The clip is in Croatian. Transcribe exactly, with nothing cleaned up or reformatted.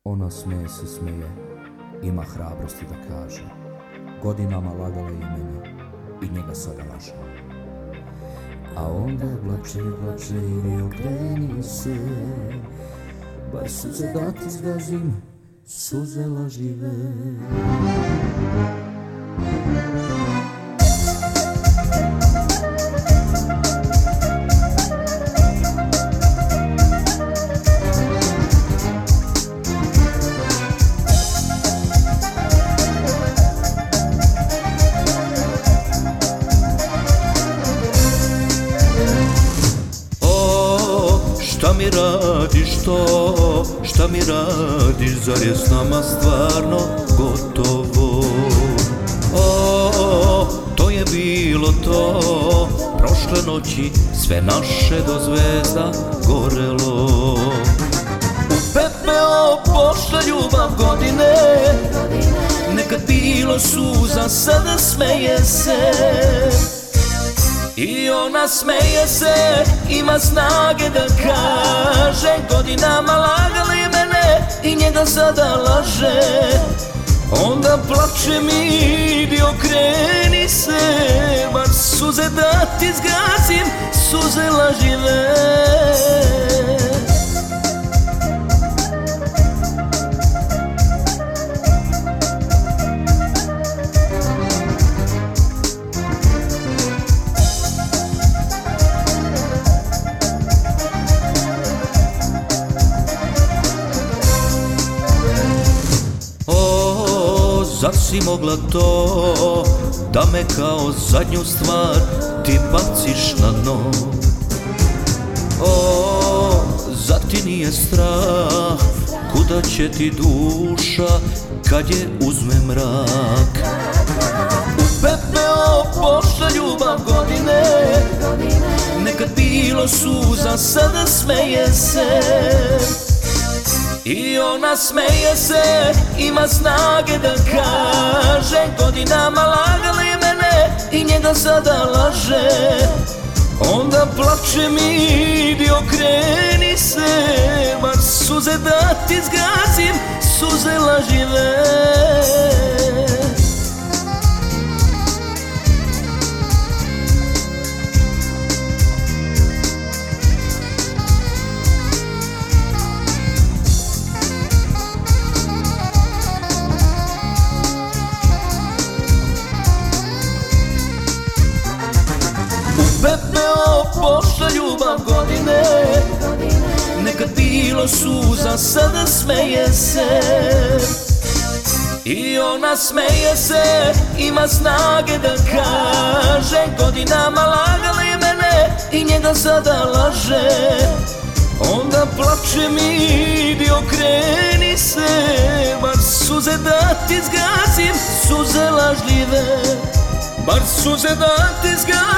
Ona smeje se smeje, ima hrabrosti da kaže: godinama lagala je mene i njega sada laže. A onda plače, plače ili okreni se, bar suze da ti zgazim, suze lažljive. Šta mi radiš to, šta mi radiš, zar je s nama stvarno gotovo? O, to je bilo to, prošle noći sve naše do zvezda gorelo. U pepeo pošla ljubav godine, nekad bilo suza, sada smeje se. I ona smeje se, ima snage da kaže: godinama lagala je mene i njega sada laže. Onda plače mi, idi okreni se, bar suze da ti zgazim, suze lažljive. Zar si mogla to, da me kao zadnju stvar ti baciš na dno? O, zar ti nije strah, kuda će ti duša kad je uzme mrak? U pepeo pošla ljubav godine, nekad bilo suza, sada smeje se. I ona smeje se, ima snage da kaže: godinama lagala je mene i njega sada laže. Onda plače mi, idi okreni se, bar suze da ti zgazim, suze lažljive. Pepeo pošla ljubav godine, nekad bilo suza, sada smeje se. I ona smeje se, ima snage da kaže: godinama lagala je mene i njega sada laže. Onda plače mi, idi okreni se, bar suze da ti zgazim, suze lažljive. Bar suze da ti zgazim,